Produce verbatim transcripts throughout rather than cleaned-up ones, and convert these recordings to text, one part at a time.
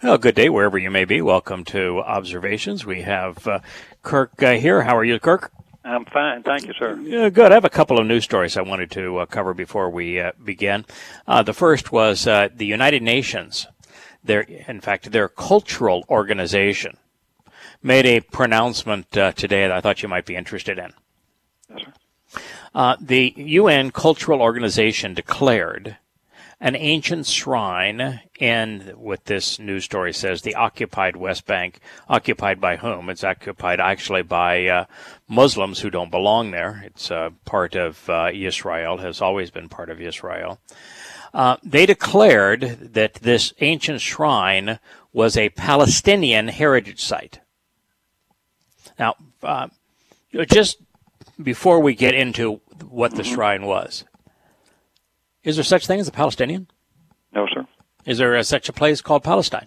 Well, good day wherever you may be. Welcome to Observations. We have uh, Kirk uh, here. How are you, Kirk? I'm fine. Thank you, sir. Uh, good. I have a couple of news stories I wanted to uh, cover before we uh, begin. Uh, the first was uh, the United Nations, their, in fact, their cultural organization, made a pronouncement uh, today that I thought you might be interested in. Yes, sir. Uh, the U N Cultural Organization declared an ancient shrine in, what this news story says, the occupied West Bank. Occupied by whom? It's occupied actually by uh, Muslims who don't belong there. It's uh, part of uh, Israel, has always been part of Israel. Uh, they declared that this ancient shrine was a Palestinian heritage site. Now, uh, just before we get into what the shrine was, is there such thing as a Palestinian? No, sir. Is there a, such a place called Palestine?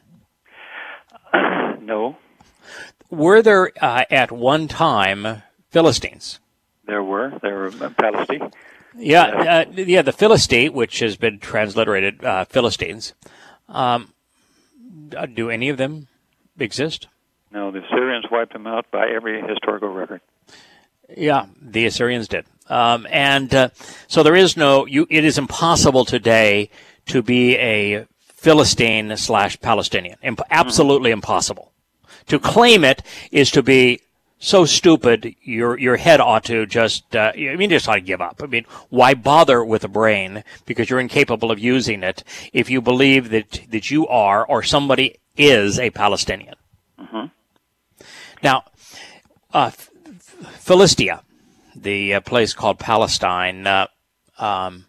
Uh, no. Were there uh, at one time Philistines? There were. There were uh, Palestine. Yeah, uh, yeah. The Philistine, which has been transliterated uh, Philistines. Um, do any of them exist? No, the Syrians wiped them out by every historical record. Yeah, the Assyrians did. Um, and uh, so there is no, you, it is impossible today to be a Philistine slash Palestinian. Imp- absolutely mm-hmm. impossible. To claim it is to be so stupid, your your head ought to just, uh, I mean, just ought to give up. I mean, why bother with a brain? Because you're incapable of using it if you believe that, that you are or somebody is a Palestinian. Mm-hmm. Now, uh, Philistia, the uh, place called Palestine, uh, um,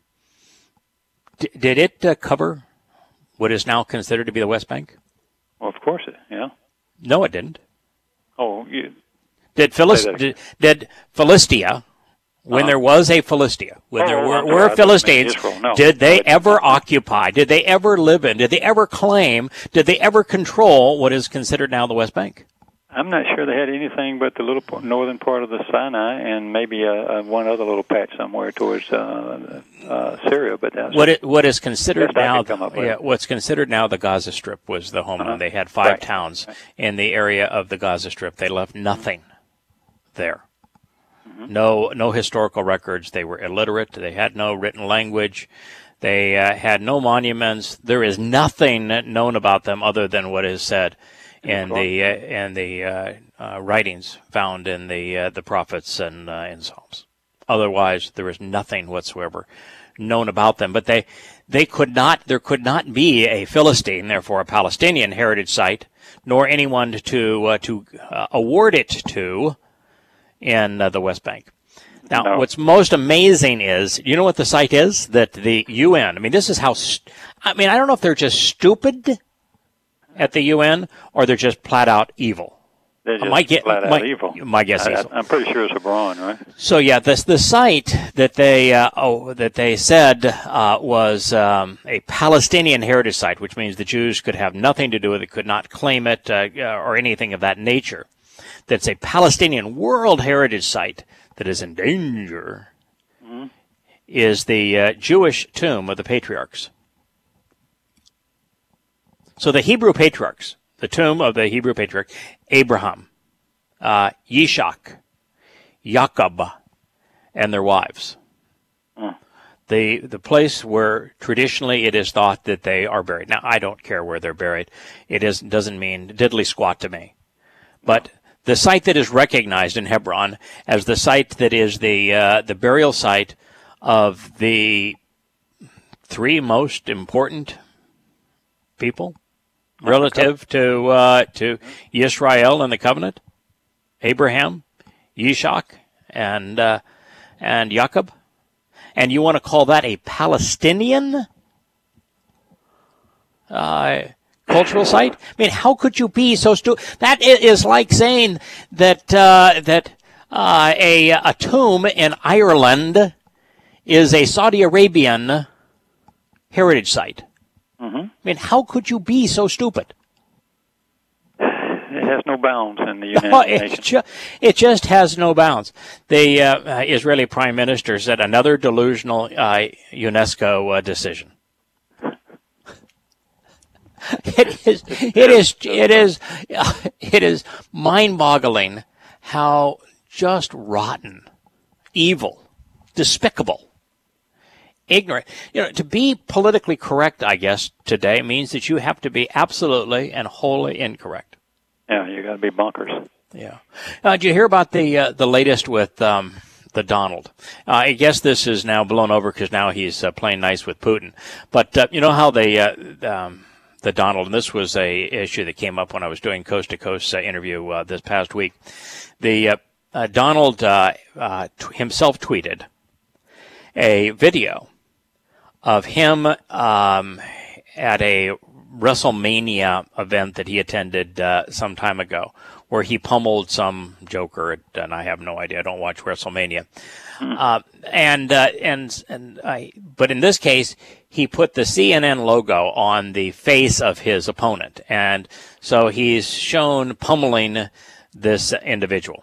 d- did it uh, cover what is now considered to be the West Bank? Well, of course it, yeah. No, it didn't. Oh, you... Did, Philist- did, did Philistia, when uh, there was a Philistia, when oh, there were, oh, were Philistines, no. did they ever occupy, did they ever live in, did they ever claim, did they ever control what is considered now the West Bank? I'm not sure they had anything but the little northern part of the Sinai and maybe uh, one other little patch somewhere towards uh, uh, Syria. But that's what it, what is considered now, the, yeah, what's considered now the Gaza Strip was the homeland. Uh-huh. They had five right. towns in the area of the Gaza Strip. They left nothing there. Mm-hmm. No, no historical records. They were illiterate. They had no written language. They uh, had no monuments. There is nothing known about them other than what is said in the uh, in the uh, uh, writings found in the uh, the prophets and uh, in Psalms. Otherwise, there is nothing whatsoever known about them. But they they could not. There could not be a Philistine, therefore a Palestinian heritage site, nor anyone to uh, to uh, award it to in uh, the West Bank. Now, no. What's most amazing is, you know what the site is? That the U N. I mean, this is how. St- I mean, I don't know if they're just stupid at the U N, or they're just flat out evil. They're just my ge- flat out my, evil. My guess is. I'm pretty sure it's Hebron, right? So yeah, this the site that they uh, oh that they said uh, was um, a Palestinian heritage site, which means the Jews could have nothing to do with it, could not claim it, uh, or anything of that nature. That's a Palestinian World Heritage Site that is in danger. Mm-hmm. Is the uh, Jewish tomb of the patriarchs. So the Hebrew patriarchs, the tomb of the Hebrew patriarch, Abraham, uh, Yishak, Jacob, and their wives. Mm. The the place where traditionally it is thought that they are buried. Now, I don't care where they're buried. It is, doesn't mean diddly squat to me. But the site that is recognized in Hebron as the site that is the uh, the burial site of the three most important people relative to uh, to Israel and the covenant, Abraham, Yishak, and uh, and Jacob, and you want to call that a Palestinian uh, cultural site? I mean, how could you be so stupid? That is like saying that uh, that uh, a a tomb in Ireland is a Saudi Arabian heritage site. Mm-hmm. I mean, how could you be so stupid? It has no bounds in the United no, Nations. Ju- it just has no bounds. The uh, uh, Israeli Prime Minister said another delusional uh, UNESCO uh, decision. it is, it is, it is, it is mind-boggling how just rotten, evil, despicable, ignorant. You know, to be politically correct, I guess, today means that you have to be absolutely and wholly incorrect. Yeah, you got to be bonkers. Yeah. Uh, did you hear about the uh, the latest with um, the Donald? Uh, I guess this is now blown over because now he's uh, playing nice with Putin. But uh, you know how they uh, um, the Donald, and this was a issue that came up when I was doing Coast to Coast uh, interview uh, this past week. The uh, uh, Donald uh, uh, t- himself tweeted a video of him um, at a WrestleMania event that he attended uh, some time ago, where he pummeled some joker, and I have no idea. I don't watch WrestleMania, uh, and uh, and and I. But in this case, he put the C N N logo on the face of his opponent, and so he's shown pummeling this individual.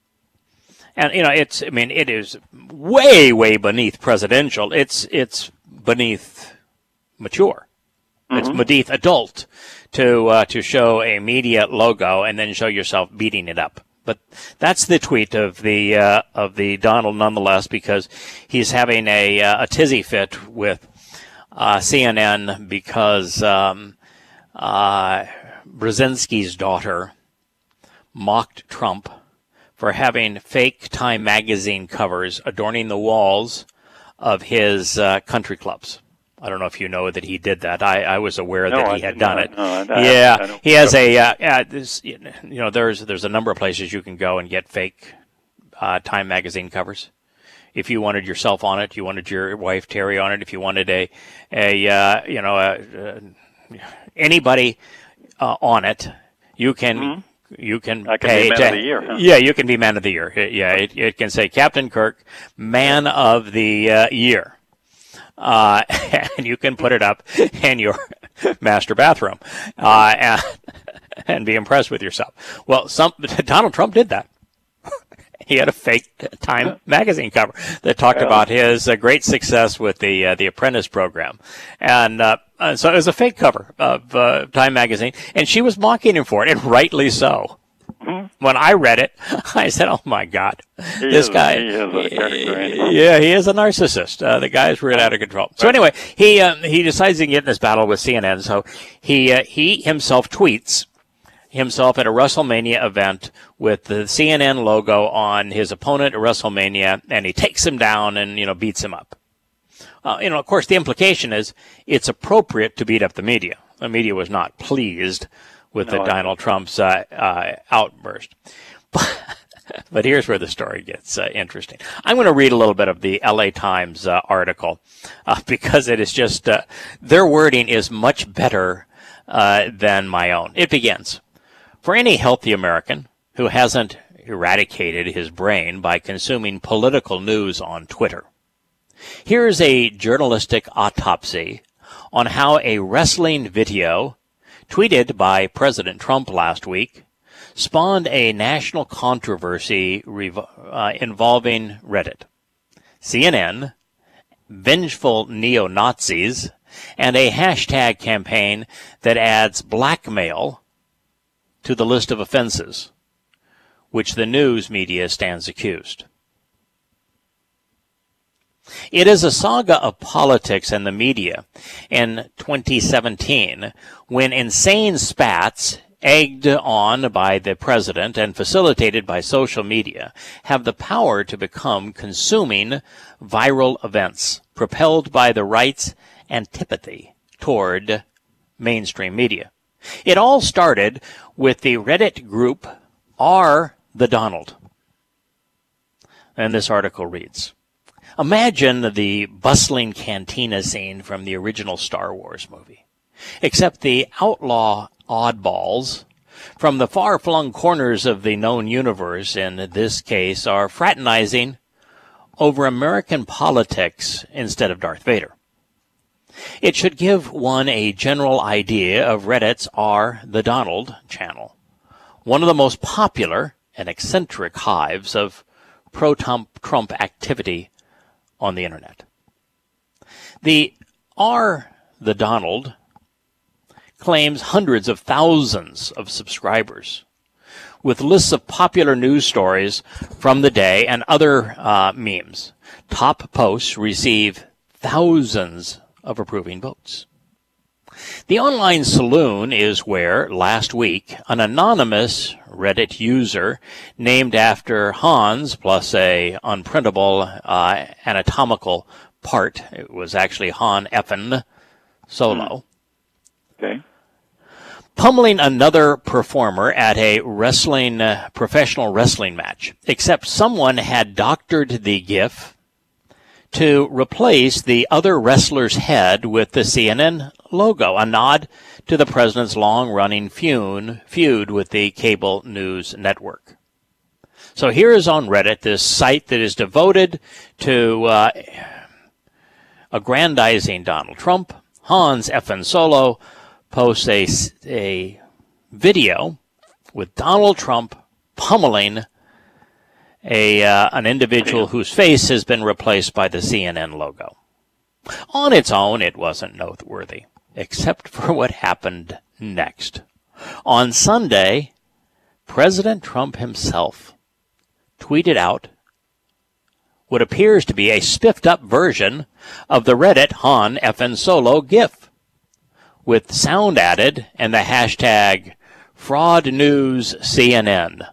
And you know, it's. I mean, it is way, way beneath presidential. It's it's beneath mature. It's Mm-hmm. beneath adult to uh, to show a media logo and then show yourself beating it up. But that's the tweet of the uh, of the Donald, nonetheless, because he's having a uh, a tizzy fit with uh, C N N because um, uh, Brzezinski's daughter mocked Trump for having fake Time magazine covers adorning the walls of his uh, country clubs. I don't know if you know that he did that. I, I was aware No, that I he had did done not. it. No, I- I- yeah, I don't- he has a. Uh, uh, this, you know, there's there's a number of places you can go and get fake uh, Time magazine covers. If you wanted yourself on it, you wanted your wife Terry on it. If you wanted a a uh, you know a, uh, anybody uh, on it, you can. Mhm. You can I can pay be man to, of the year, huh? Yeah, you can be man of the year. Yeah, it, it can say Captain Kirk, man of the uh, year. Uh, and you can put it up in your master bathroom uh, and, and be impressed with yourself. Well, some Donald Trump did that. He had a fake Time magazine cover that talked Well. about his uh, great success with the uh, the Apprentice program, and uh, uh, so it was a fake cover of uh, Time magazine, and she was mocking him for it, and rightly so. When I read it, I said, "Oh my God, He this is- guy! he is a character, ain't he? Yeah, he is a narcissist. Uh, the guy's really out of control." So anyway, he um, he decides to get in this battle with C N N. So he uh, he himself tweets himself at a WrestleMania event with the C N N logo on his opponent at WrestleMania, and he takes him down and you know beats him up. Uh, you know, of course, the implication is it's appropriate to beat up the media. The media was not pleased with No, the I- Donald Trump's uh, uh, outburst. But, but here's where the story gets uh, interesting. I'm going to read a little bit of the L A Times uh, article uh, because it is just, uh, their wording is much better uh, than my own. It begins, for any healthy American who hasn't eradicated his brain by consuming political news on Twitter, here's a journalistic autopsy on how a wrestling video tweeted by President Trump last week spawned a national controversy revo- uh, involving Reddit, C N N, vengeful neo-Nazis, and a hashtag campaign that adds blackmail to the list of offenses, which the news media stands accused. It is a saga of politics and the media in twenty seventeen when insane spats, egged on by the president and facilitated by social media, have the power to become consuming viral events propelled by the right's antipathy toward mainstream media. It all started with the Reddit group R the Donald. And this article reads, imagine the bustling cantina scene from the original Star Wars movie, except the outlaw oddballs from the far-flung corners of the known universe, in this case, are fraternizing over American politics instead of Darth Vader. It should give one a general idea of Reddit's R the Donald channel, one of the most popular and eccentric hives of pro-Trump activity on the internet. The R the Donald claims hundreds of thousands of subscribers, with lists of popular news stories from the day and other uh, memes. Top posts receive thousands of approving votes. The online saloon is where, last week, an anonymous Reddit user named after Hans plus a unprintable uh, anatomical part, it was actually Han Effin Solo, Okay. pummeling another performer at a wrestling uh, professional wrestling match, except someone had doctored the GIF to replace the other wrestler's head with the C N N logo, a nod to the president's long-running feud, feud with the cable news network. So here is on Reddit, this site that is devoted to uh, aggrandizing Donald Trump. Hans Effin Solo posts a, a video with Donald Trump pummeling a uh, an individual whose face has been replaced by the C N N logo. On its own, it wasn't noteworthy, except for what happened next. On Sunday, President Trump himself tweeted out what appears to be a spiffed-up version of the Reddit Han Effin Solo GIF, with sound added and the hashtag Fraud News C N N.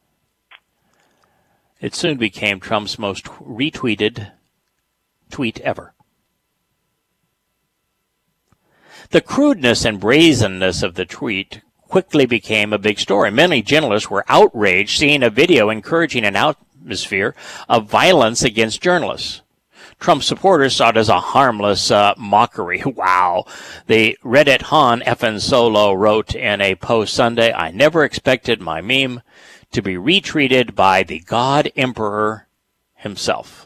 It soon became Trump's most retweeted tweet ever. The crudeness and brazenness of the tweet quickly became a big story. Many journalists were outraged seeing a video encouraging an atmosphere of violence against journalists. Trump supporters saw it as a harmless uh, mockery. Wow. The Reddit Han Effin Solo wrote in a post Sunday, "I never expected my meme to be retweeted by the God Emperor himself."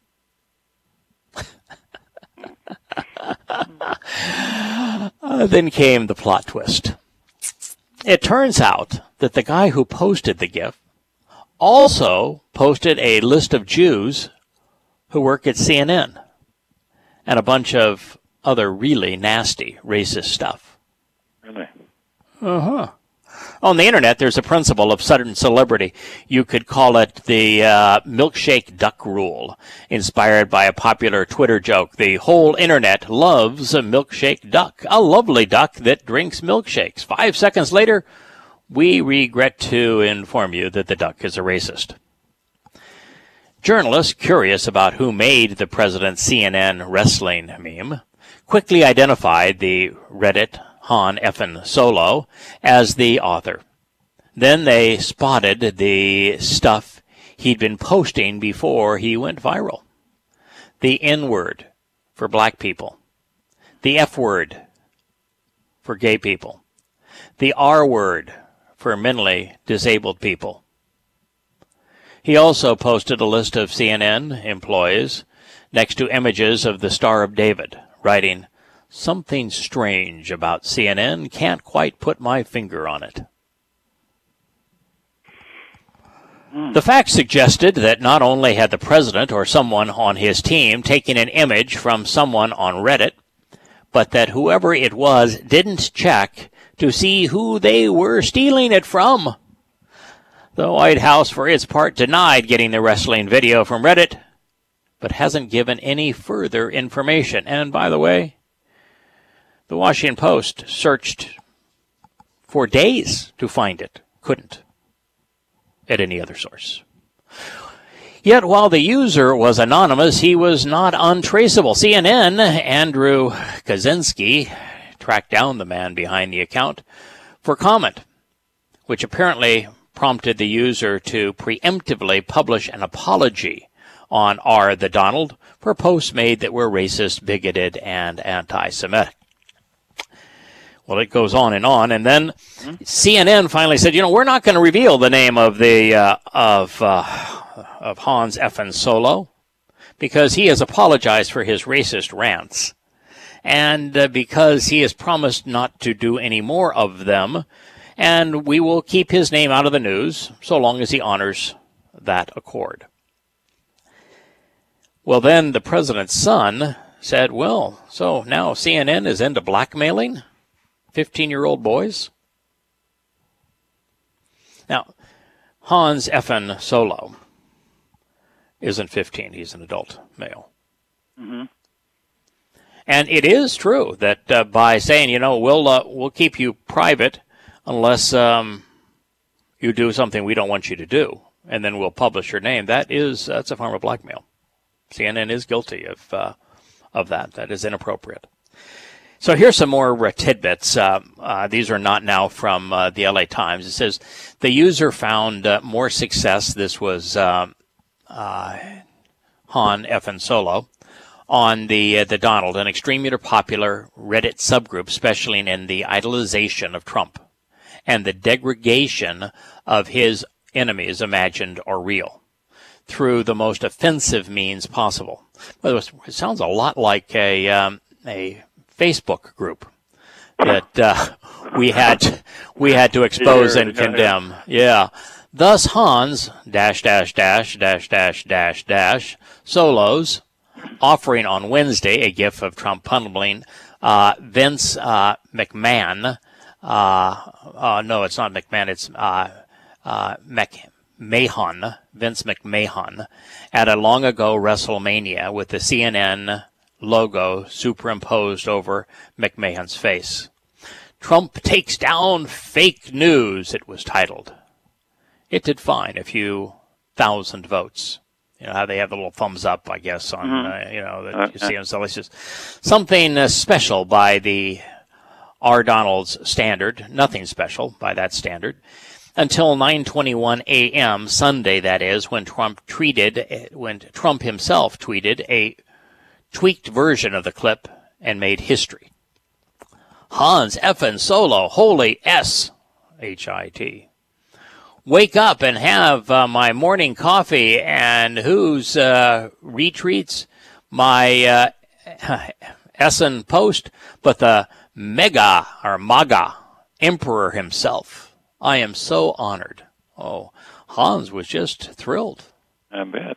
uh, then came the plot twist. It turns out that the guy who posted the GIF also posted a list of Jews who work at C N N and a bunch of other really nasty racist stuff. Really? Uh-huh. On the internet, there's a principle of sudden celebrity. You could call it the uh, milkshake duck rule, inspired by a popular Twitter joke. The whole internet loves a milkshake duck, a lovely duck that drinks milkshakes. Five seconds later, we regret to inform you that the duck is a racist. Journalists, curious about who made the president's C N N wrestling meme, quickly identified the Reddit Han Effin Solo as the author. Then they spotted the stuff he'd been posting before he went viral. The N-word for black people. The F-word for gay people. The R-word for mentally disabled people. He also posted a list of C N N employees next to images of the Star of David, writing, "Something strange about C N N, can't quite put my finger on it." Mm. The facts suggested that not only had the president or someone on his team taken an image from someone on Reddit, but that whoever it was didn't check to see who they were stealing it from. The White House, for its part, denied getting the wrestling video from Reddit, but hasn't given any further information. And by the way, the Washington Post searched for days to find it. Couldn't at any other source. Yet while the user was anonymous, he was not untraceable. C N N, Andrew Kaczynski, tracked down the man behind the account for comment, which apparently prompted the user to preemptively publish an apology on R. the Donald for posts made that were racist, bigoted, and anti-Semitic. Well, it goes on and on, and then mm-hmm. C N N finally said, "You know, we're not going to reveal the name of the uh, of uh, of Hans Effin Solo because he has apologized for his racist rants, and uh, because he has promised not to do any more of them, and we will keep his name out of the news so long as he honors that accord." Well, then the president's son said, "Well, so now C N N is into blackmailing?" fifteen-year-old boys? Now, Hans Effen Solo isn't fifteen. He's an adult male. Mm-hmm. And it is true that uh, by saying, you know, we'll uh, we'll keep you private unless um, you do something we don't want you to do, and then we'll publish your name, that is that's a form of blackmail. C N N is guilty of uh, of that. That is inappropriate. So here's some more uh, tidbits. Uh, uh, these are not now from uh, the L A Times. It says the user found uh, more success. This was uh, uh, Han Effen Solo on the uh, the Donald, an extremely popular Reddit subgroup, especially in the idolization of Trump and the degradation of his enemies, imagined or real, through the most offensive means possible. Well, it sounds a lot like a um, a Facebook group that uh, we had we had to expose and condemn. Yeah. Thus, Hans dash dash dash dash dash dash dash Solos offering on Wednesday a gif of Trump pummeling uh, Vince uh, McMahon. Uh, uh, no, it's not McMahon. It's uh, uh, McMahon, Vince McMahon, at a long ago WrestleMania with the C N N logo superimposed over McMahon's face. Trump takes down fake news, it was titled. It did fine, a few thousand votes. You know how they have the little thumbs up, I guess, on, mm-hmm. uh, you know, that okay. you see them. So it's just something uh, special by the R. Donald's standard, nothing special by that standard, until nine twenty-one a.m. Sunday, that is, when Trump tweeted, when Trump himself tweeted a tweaked version of the clip and made history. Hans Effen Solo, holy S, H I T. Wake up and have uh, my morning coffee, and whose uh, retweets my uh, Essen post, but the mega or MAGA emperor himself. I am so honored. Oh, Hans was just thrilled. I bet.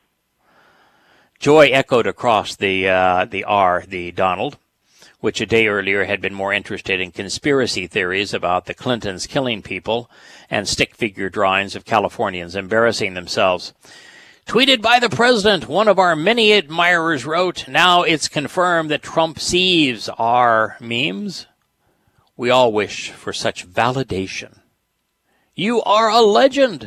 Joy echoed across the uh, the R, the Donald, which a day earlier had been more interested in conspiracy theories about the Clintons killing people and stick figure drawings of Californians embarrassing themselves. Tweeted by the president, one of our many admirers wrote, now it's confirmed that Trump sees our memes. We all wish for such validation. You are a legend.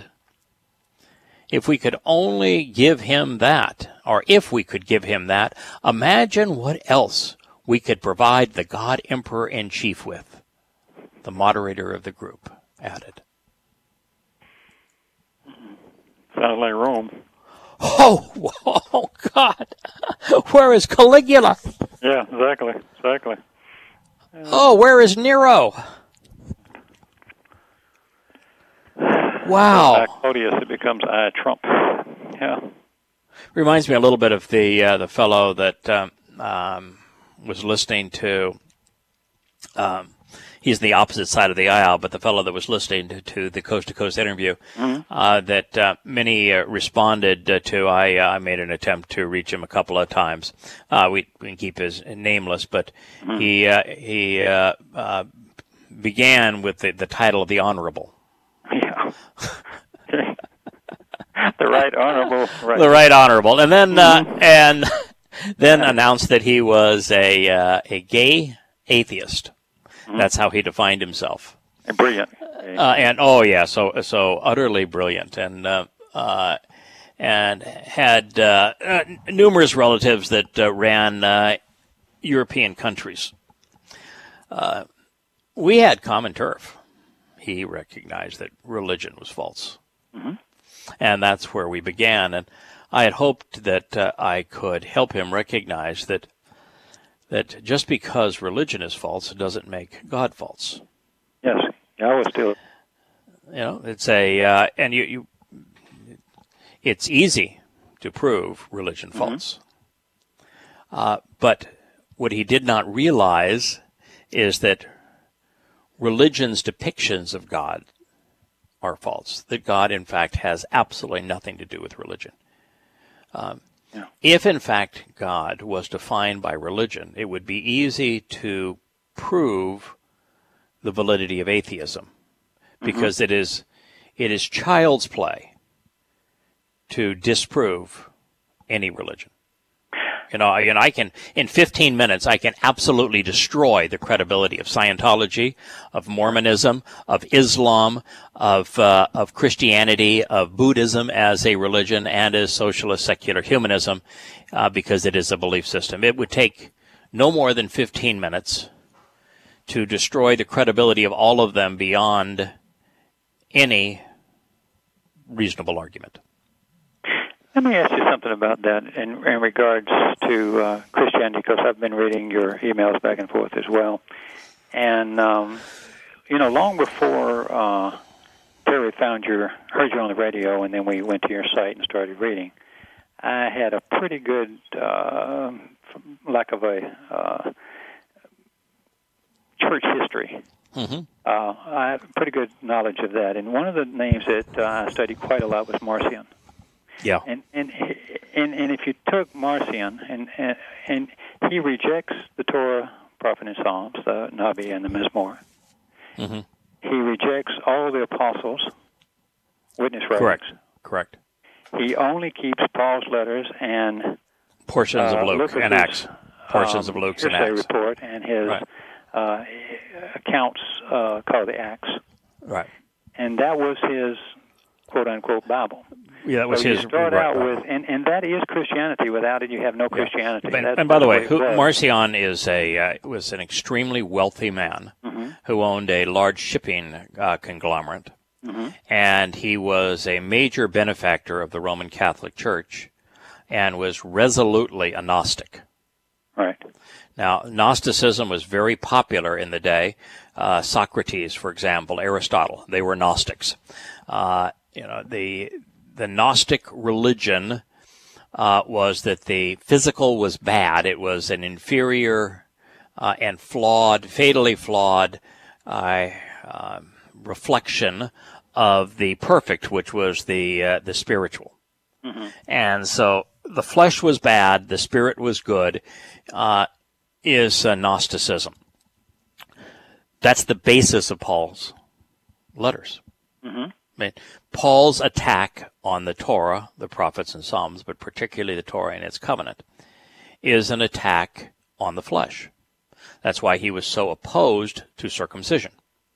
If we could only give him that, or if we could give him that, imagine what else we could provide the God Emperor in Chief with, the moderator of the group added. Sounds like Rome. Oh, oh God. Where is Caligula? Yeah, exactly, exactly. Yeah. Oh, where is Nero? Wow. I Claudius, it becomes I Trump. Yeah. Reminds me a little bit of the uh, the fellow that um, um, was listening to, um, he's the opposite side of the aisle, but the fellow that was listening to, to the Coast to Coast interview mm-hmm. uh, that uh, many uh, responded uh, to. I uh, I made an attempt to reach him a couple of times. Uh, we, we can keep his nameless, but mm-hmm. he uh, he uh, uh, began with the, the title of the Honorable. Yeah. The right honorable. Right. The right honorable, and then mm-hmm. uh, and then yeah. announced that he was a uh, a gay atheist. Mm-hmm. That's how he defined himself. And brilliant. Uh, and oh yeah, so so utterly brilliant, and uh, uh, and had uh, uh, numerous relatives that uh, ran uh, European countries. Uh, we had common turf. He recognized that religion was false. Mm-hmm. And that's where we began. And I had hoped that uh, I could help him recognize that that just because religion is false doesn't make God false. Yes, I was still. You know, it's a uh, and you, you it's easy to prove religion false. Mm-hmm. Uh, but what he did not realize is that religion's depictions of God are false, that God, in fact, has absolutely nothing to do with religion. Um, yeah. If, in fact, God was defined by religion, it would be easy to prove the validity of atheism, because mm-hmm. it is it is child's play to disprove any religion. You know, and I can, in fifteen minutes, I can absolutely destroy the credibility of Scientology, of Mormonism, of Islam, of uh, of Christianity, of Buddhism as a religion, and as socialist secular humanism, uh, because it is a belief system. It would take no more than fifteen minutes to destroy the credibility of all of them beyond any reasonable argument. Let me ask you something about that in, in regards to uh, Christianity, because I've been reading your emails back and forth as well. And, um, you know, long before uh, Terry found your, heard you on the radio, and then we went to your site and started reading, I had a pretty good, uh, lack of a uh, church history. Mm-hmm. Uh, I have pretty good knowledge of that. And one of the names that uh, I studied quite a lot was Marcion. Yeah, and and and and if you took Marcion and and, and he rejects the Torah, Prophet, and Psalms, the Nabi and the Mizmor. Mm-hmm. He rejects all the apostles, witness writings. Correct. Correct. He only keeps Paul's letters and portions uh, of Luke and Acts, portions um, of Luke's and Acts report and his right. uh, accounts uh, called the Acts. Right. And that was his quote unquote Bible. Yeah, that was so his. You start right, out right. with, and, and that is Christianity. Without it, you have no Christianity. Yeah. And, that's, and by the way, the who, Marcion is a uh, was an extremely wealthy man mm-hmm. who owned a large shipping uh, conglomerate, mm-hmm. and he was a major benefactor of the Roman Catholic Church, and was resolutely a Gnostic. Right. Now, Gnosticism was very popular in the day. Uh, Socrates, for example, Aristotle, they were Gnostics. Uh, you know, the the Gnostic religion uh, was that the physical was bad. It was an inferior uh, and flawed, fatally flawed uh, uh, reflection of the perfect, which was the uh, the spiritual. Mm-hmm. And so the flesh was bad, the spirit was good, uh, is uh, Gnosticism. That's the basis of Paul's letters. Mm-hmm. I mean, Paul's attack on the Torah, the prophets and Psalms, but particularly the Torah and its covenant, is an attack on the flesh. That's why he was so opposed to circumcision.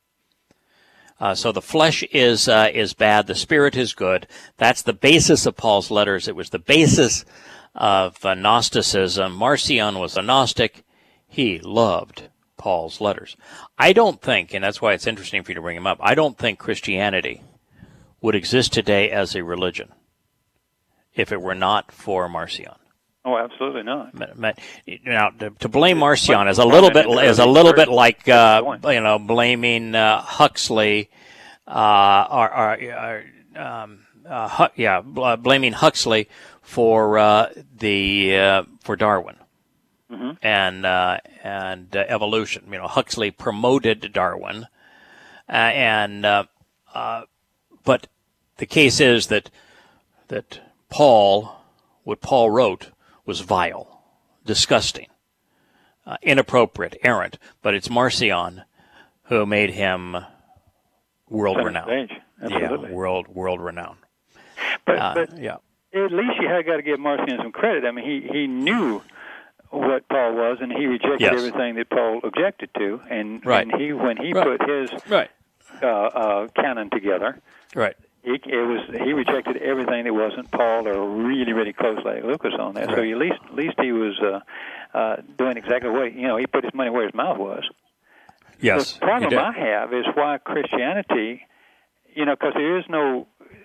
Uh, so the flesh is uh, is bad, the spirit is good. That's the basis of Paul's letters. It was the basis of uh, Gnosticism. Marcion was a Gnostic. He loved Paul's letters. I don't think, and that's why it's interesting for you to bring him up, I don't think Christianity would exist today as a religion if it were not for Marcion. Oh, absolutely not. Now, to, to blame Marcion is a little bit is a little bit like uh, you know blaming uh, Huxley, uh, or, or um, uh, yeah, blaming Huxley for uh, the uh, for Darwin. Mm-hmm. And uh, and uh, evolution. You know, Huxley promoted Darwin, uh, and uh, uh, but the case is that that Paul, what Paul wrote, was vile, disgusting, uh, inappropriate, errant. But it's Marcion who made him world renowned. Yeah, world world renowned. But, uh, but yeah. At least you had got to give Marcion some credit. I mean, he he knew what Paul was, and he rejected yes. everything that Paul objected to. And, right. and he, when he right. put his right. uh, uh, canon together, right, he, it was he rejected everything that wasn't Paul or really, really close like Lucas on that. Right. So at least, at least he was uh, uh, doing exactly what you know. He put his money where his mouth was. Yes. The problem I have is why Christianity, you know, because there is no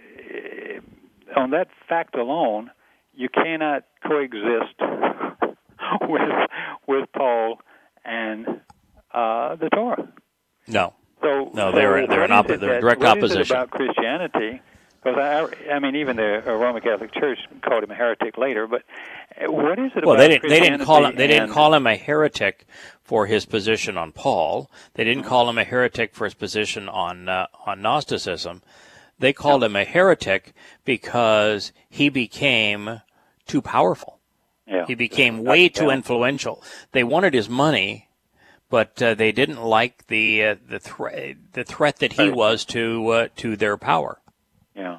uh, on that fact alone, you cannot coexist with with Paul and uh, the Torah. No. So no, they're so they're an oppo- they're direct what opposition. Is it about Christianity? Because I, I mean, even the Roman Catholic Church called him a heretic later. But what is it well, about they didn't Christianity? they didn't call him they didn't and, call him a heretic for his position on Paul. They didn't mm-hmm. call him a heretic for his position on uh, on Gnosticism. They called no. him a heretic because he became too powerful. Yeah. He became way too influential. They wanted his money, but uh, they didn't like the uh, the threat the threat that he was to uh, to their power. Yeah.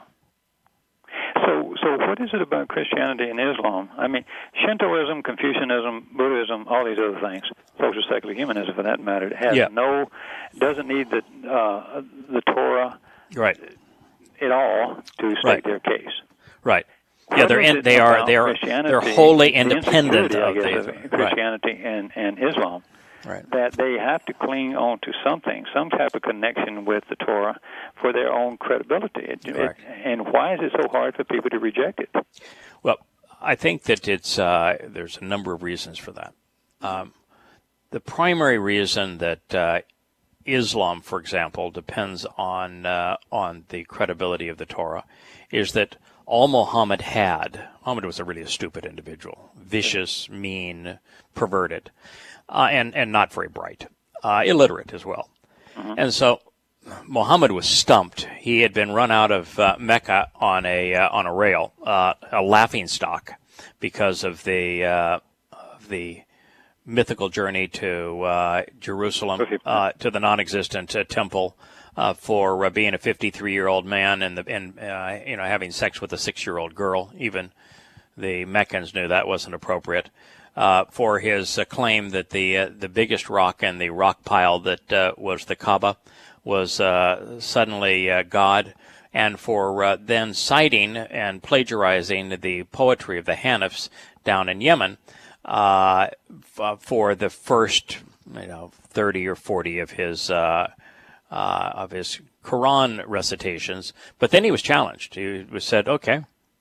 So, so what is it about Christianity and Islam? I mean, Shintoism, Confucianism, Buddhism, all these other things, social secular humanism for that matter, has yeah. no, doesn't need the uh, the Torah right. at all to state right. their case. Right. What yeah, they're in, they are they are they're wholly independent the of the of Christianity right. and, and Islam. Right. That they have to cling on to something, some type of connection with the Torah for their own credibility. It, it, and why is it so hard for people to reject it? Well, I think that it's uh, there's a number of reasons for that. Um, the primary reason that uh, Islam, for example, depends on uh, on the credibility of the Torah is that all Muhammad had, Muhammad was a really a stupid individual, vicious, mean, perverted. Uh, and, and not very bright, uh, illiterate as well. Mm-hmm. And so Muhammad was stumped. He had been run out of uh, Mecca on a uh, on a rail, uh, a laughing stock, because of the uh, of the mythical journey to uh, Jerusalem, uh, to the non-existent uh, temple, uh, for uh, being a fifty-three-year-old man and the and uh, you know having sex with a six-year-old girl. Even the Meccans knew that wasn't appropriate. Uh, for his uh, claim that the uh, the biggest rock in the rock pile that uh, was the Kaaba was uh, suddenly uh, God, and for uh, then citing and plagiarizing the poetry of the Hanifs down in Yemen uh, f- for the first, you know, thirty or forty of his uh, uh, of his Quran recitations. But then he was challenged. He was said, "Okay,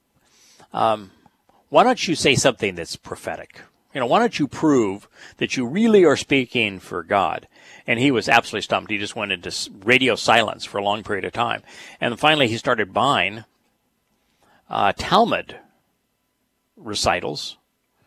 um, why don't you say something that's prophetic? You know, why don't you prove that you really are speaking for God?" And he was absolutely stumped. He just went into radio silence for a long period of time. And finally he started buying uh, Talmud recitals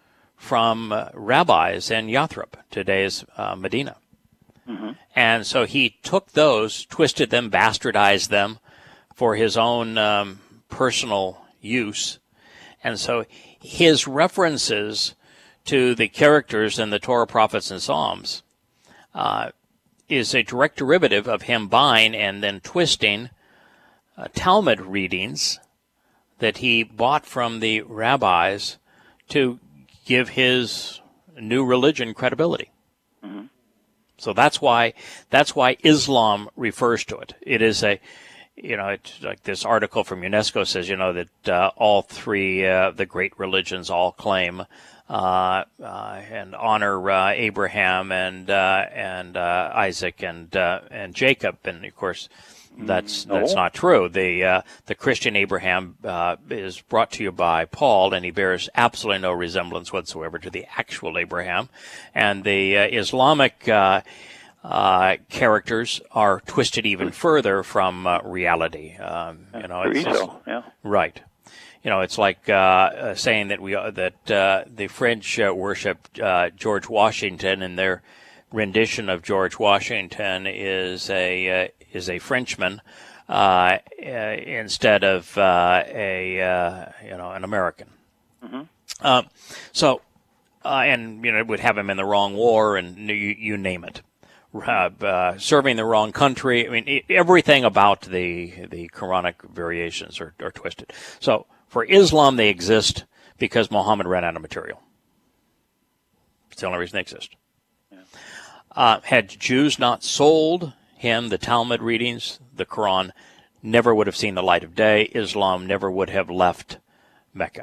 from uh, rabbis in Yathrib, today's uh, Medina. Mm-hmm. And so he took those, twisted them, bastardized them for his own um, personal use. And so his references to the characters in the Torah, prophets, and Psalms uh, is a direct derivative of him buying and then twisting uh, Talmud readings that he bought from the rabbis to give his new religion credibility. Mm-hmm. So that's why that's why Islam refers to it. It is a, you know, it's like this article from UNESCO says, you know, that uh, all three uh, the great religions all claim Uh, uh, and honor uh, Abraham and uh, and uh, Isaac and uh, and Jacob, and of course that's no. that's not true. The uh, the Christian Abraham uh, is brought to you by Paul, and he bears absolutely no resemblance whatsoever to the actual Abraham, and the uh, Islamic uh, uh, characters are twisted even further from uh, reality. Um, you know, it's just, yeah, right. You know, it's like uh, uh, saying that we uh, that uh, the French uh, worship uh, George Washington, and their rendition of George Washington is a uh, is a Frenchman uh, uh, instead of uh, a uh, you know an American. Mm-hmm. Uh, so, uh, and you know, it would have him in the wrong war, and you, you name it. Uh, uh, serving the wrong country. I mean, everything about the the Quranic variations are, are twisted. So. For Islam, they exist because Muhammad ran out of material. It's the only reason they exist. Yeah. Uh, had Jews not sold him the Talmud readings, the Quran never would have seen the light of day. Islam never would have left Mecca.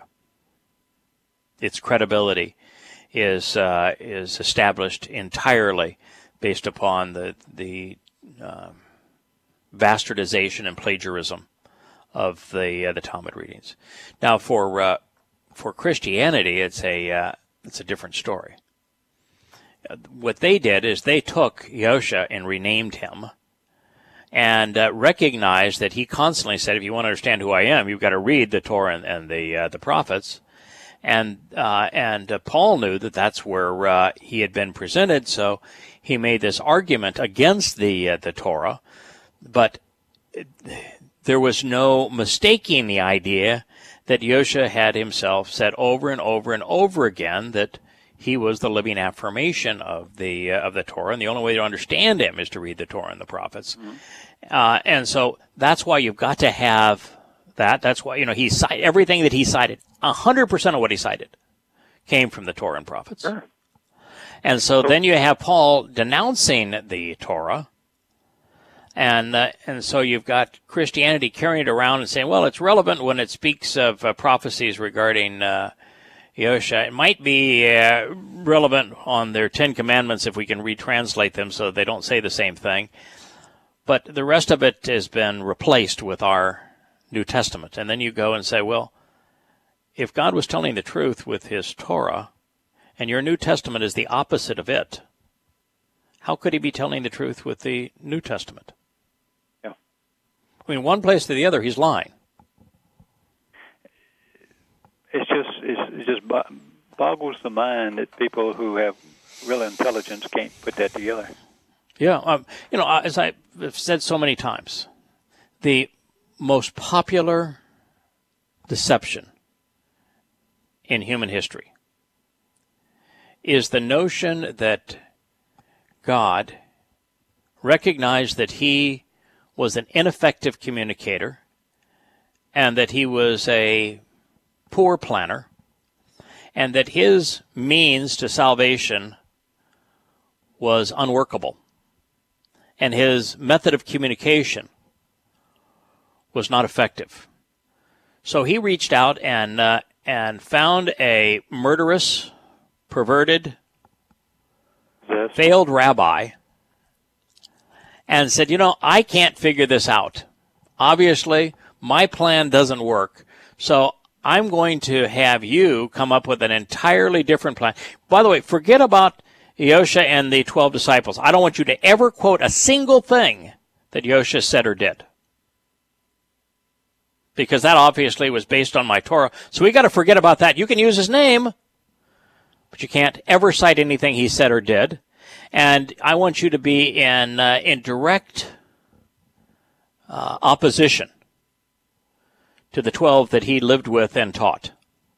Its credibility is uh, is established entirely based upon the the uh, bastardization and plagiarism of the uh, the Talmud readings. Now, for uh, for Christianity, it's a uh, it's a different story. Uh, what they did is they took Yosha and renamed him, and uh, recognized that he constantly said, "If you want to understand who I am, you've got to read the Torah and, and the uh, the prophets." And uh, and uh, Paul knew that that's where uh, he had been presented, so he made this argument against the uh, the Torah, but. It, There was no mistaking the idea that Yosha had himself said over and over and over again that he was the living affirmation of the uh, of the Torah, and the only way to understand him is to read the Torah and the prophets. Mm-hmm. Uh, and so that's why you've got to have that. That's why, you know, he cited everything that he cited. A hundred percent of what he cited came from the Torah and prophets. Sure. And so then you have Paul denouncing the Torah. And uh, and so you've got Christianity carrying it around and saying, well, it's relevant when it speaks of uh, prophecies regarding uh, Yosha. It might be uh, relevant on their Ten Commandments if we can retranslate them so they don't say the same thing. But the rest of it has been replaced with our New Testament. And then you go and say, well, if God was telling the truth with his Torah, and your New Testament is the opposite of it, how could he be telling the truth with the New Testament? Yeah. I mean, one place to the other, he's lying. It's just it's, it just boggles the mind that people who have real intelligence can't put that together. Yeah, um, you know, as I've said so many times, the most popular deception in human history is the notion that God recognized that he was an ineffective communicator and that he was a poor planner and that his means to salvation was unworkable and his method of communication was not effective. So he reached out and uh, and found a murderous, perverted, yes. failed rabbi and said, you know, I can't figure this out. Obviously, my plan doesn't work, so I'm going to have you come up with an entirely different plan. By the way, forget about Yosha and the twelve disciples. I don't want you to ever quote a single thing that Yosha said or did, because that obviously was based on my Torah. So we got to forget about that. You can use his name, but you can't ever cite anything he said or did. And I want you to be in uh, in direct uh, opposition to the twelve that he lived with and taught.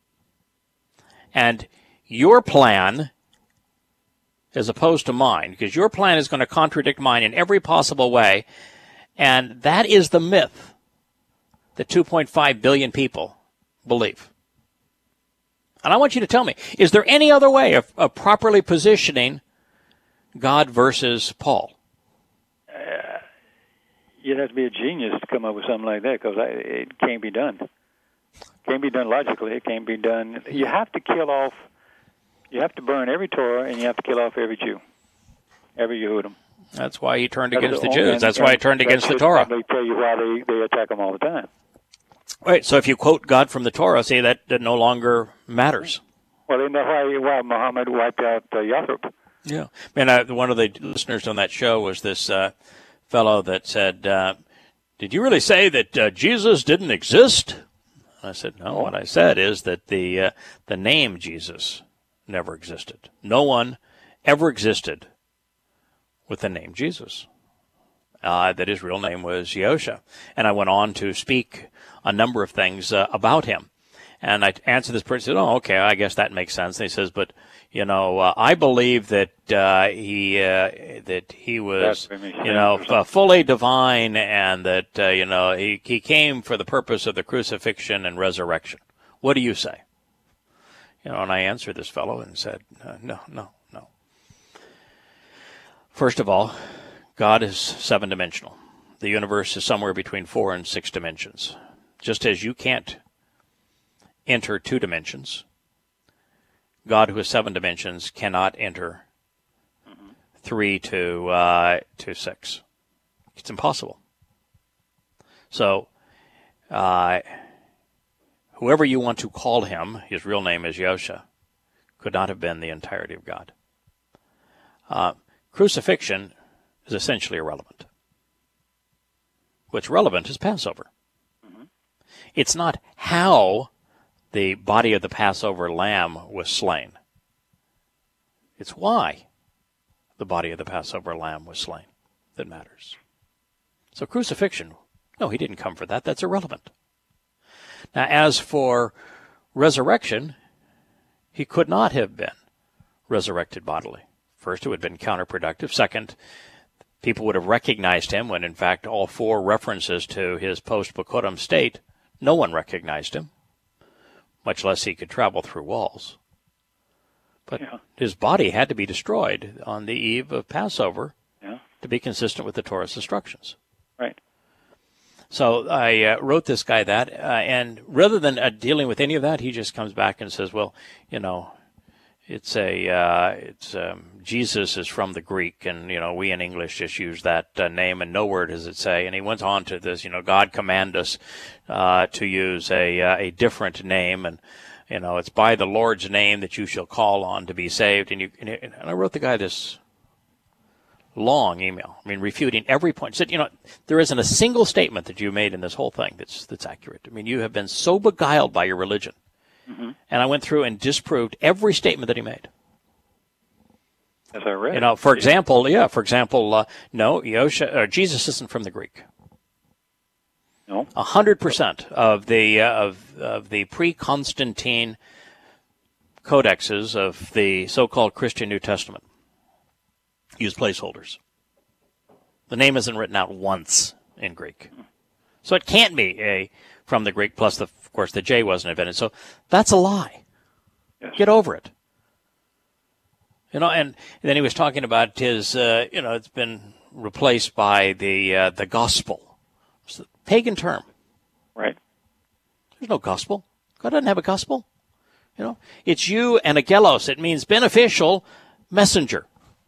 And your plan, as opposed to mine, because your plan is going to contradict mine in every possible way, and that is the myth that two point five billion people believe. And I want you to tell me, is there any other way of, of properly positioning God versus Paul? Uh, you'd have to be a genius to come up with something like that, because it can't be done. It can't be done logically. It can't be done. You have to kill off, you have to burn every Torah, and you have to kill off every Jew, every Yehudim. That's why he turned That's against the the Jews. and, That's why he turned against the Torah. They tell you why they, they attack them all the time. Right, so if you quote God from the Torah, say that, that no longer matters. Well, they know why, why Muhammad wiped out uh, Yathrib. Yeah. Man, I, one of the listeners on that show was this uh, fellow that said, uh, did you really say that uh, Jesus didn't exist? I said, no, what I said is that the uh, the name Jesus never existed. No one ever existed with the name Jesus. Uh, that his real name was Yosha. And I went on to speak a number of things uh, about him. And I answered this person, said, oh, okay, I guess that makes sense. And he says, but, you know, uh, I believe that uh, he uh, that he was, you know, uh, fully divine, and that, uh, you know, he, he came for the purpose of the crucifixion and resurrection. What do you say? You know, and I answered this fellow and said, uh, no, no, no. First of all, God is seven-dimensional. The universe is somewhere between four and six dimensions. Just as you can't enter two dimensions, God, who is seven dimensions, cannot enter three to uh, to six. It's impossible. So, uh, whoever you want to call him, his real name is Yosha, could not have been the entirety of God. Uh, crucifixion is essentially irrelevant. What's relevant is Passover. Mm-hmm. It's not how the body of the Passover lamb was slain. It's why the body of the Passover lamb was slain that matters. So crucifixion, no, he didn't come for that. That's irrelevant. Now, as for resurrection, he could not have been resurrected bodily. First, it would have been counterproductive. Second, people would have recognized him when, in fact, all four references to his post-Bokotam state, no one recognized him, much less he could travel through walls. But yeah. his body had to be destroyed on the eve of Passover yeah. to be consistent with the Torah's instructions. Right. So I uh, wrote this guy that, uh, and rather than uh, dealing with any of that, he just comes back and says, well, you know, it's a, uh, it's, um, Jesus is from the Greek, and, you know, we in English just use that uh, name, and nowhere does it say. And he went on to this, you know, God command us uh, to use a, uh, a different name, and, you know, it's by the Lord's name that you shall call on to be saved. And, you, and I wrote the guy this long email, I mean, refuting every point. Said, you know, there isn't a single statement that you made in this whole thing that's that's accurate. I mean, you have been so beguiled by your religion. Mm-hmm. And I went through and disproved every statement that he made. As I read. You know, for example, yeah, for example, uh, no, Yosha, uh, Jesus isn't from the Greek. No. A hundred percent of the uh, of of the pre-Constantine codexes of the so-called Christian New Testament use placeholders. The name isn't written out once in Greek, so it can't be a from the Greek. Plus, the, of course, the J wasn't invented, so that's a lie. Yes. Get over it. You know, and then he was talking about his, uh, you know, it's been replaced by the uh, the gospel. It's a pagan term. Right. There's no gospel. God doesn't have a gospel. You know, it's you and agelos. It means beneficial messenger.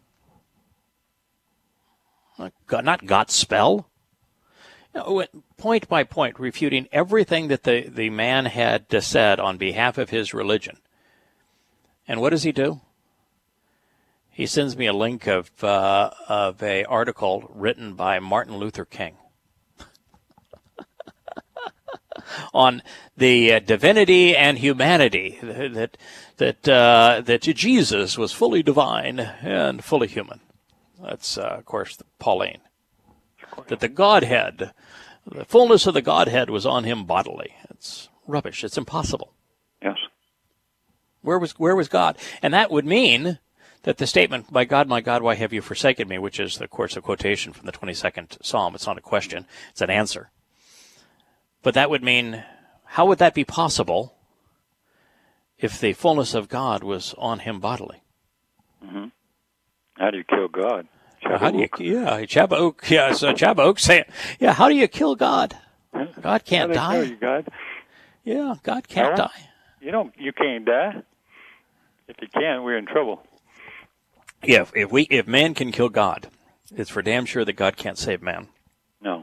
Not got spell. You know, point by point, refuting everything that the, the man had said on behalf of his religion. And what does he do? He sends me a link of uh, of a article written by Martin Luther King on the uh, divinity and humanity, that that uh, that Jesus was fully divine and fully human. That's uh, of course Pauline. That the Godhead, the fullness of the Godhead was on him bodily. It's rubbish. It's impossible. Yes. Where was where was God? And that would mean that the statement, "My God, my God, why have you forsaken me?" which is, of course, a quotation from the twenty-second Psalm. It's not a question. It's an answer. But that would mean, how would that be possible if the fullness of God was on him bodily? Mm-hmm. How do you kill God? How do you, yeah, Chabauk, yeah, so Chabauk saying, yeah, how do you kill God? God can't how die. Kill you, God? Yeah, God can't well, die. You don't, you can't die. If you can, we're in trouble. Yeah, if, if we, if man can kill God, it's for damn sure that God can't save man. No.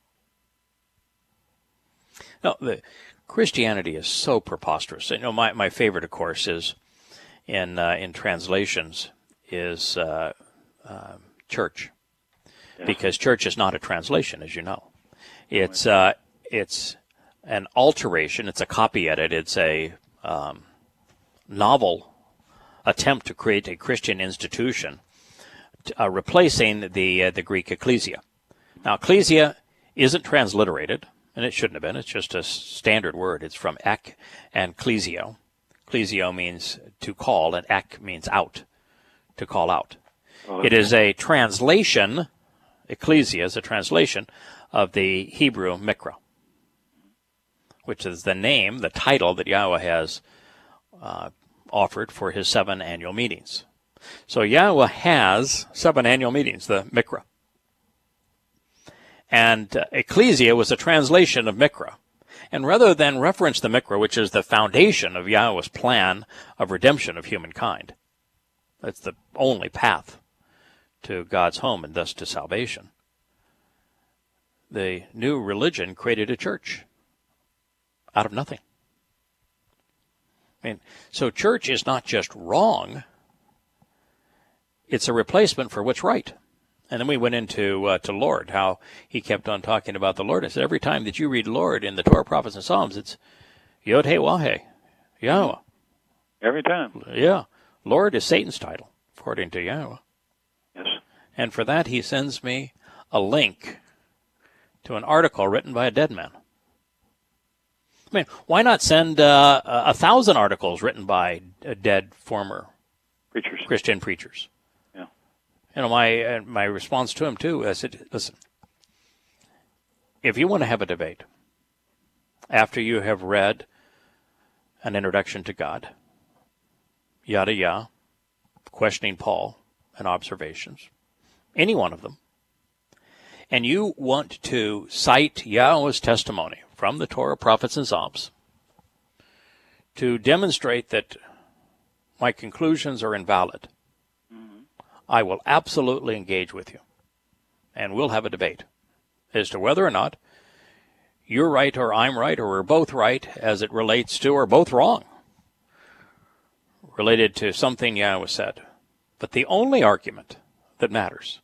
No, the Christianity is so preposterous. You know, my, my favorite, of course, is in uh, in translations is uh, uh, church, yeah. Because church is not a translation, as you know. It's uh, it's an alteration. It's a copy edit. It's a um, novel attempt to create a Christian institution, uh, replacing the uh, the Greek ecclesia. Now, ecclesia isn't transliterated, and it shouldn't have been. It's just a standard word. It's from ek and ecclesio. Ecclesio means to call, and ek means out, to call out. Oh, it is a translation, ecclesia is a translation of the Hebrew mikra, which is the name, the title that Yahweh has uh, offered for his seven annual meetings. So Yahweh has seven annual meetings, the mikra. And uh, ecclesia was a translation of mikra. And rather than reference the mikra, which is the foundation of Yahweh's plan of redemption of humankind, that's the only path to God's home and thus to salvation, the new religion created a church out of nothing. I mean, so church is not just wrong, it's a replacement for what's right. And then we went into uh, to Lord, how he kept on talking about the Lord. I said, every time that you read Lord in the Torah, Prophets, and Psalms, it's Yod-Heh-Wah-Heh, Yahweh. Every time. Yeah. Lord is Satan's title, according to Yahweh. Yes. And for that, he sends me a link to an article written by a dead man. I mean, why not send uh, a thousand articles written by a dead former Preachers. Christian preachers. Yeah. You know, my uh, my response to him too, I said, listen, if you want to have a debate after you have read an introduction to God, yada yada, questioning Paul and observations, any one of them, and you want to cite Yahweh's testimony from the Torah, prophets, and Psalms to demonstrate that my conclusions are invalid, mm-hmm. I will absolutely engage with you, and we'll have a debate as to whether or not you're right or I'm right or we're both right as it relates to, or both wrong, related to something Yahweh said. But the only argument that matters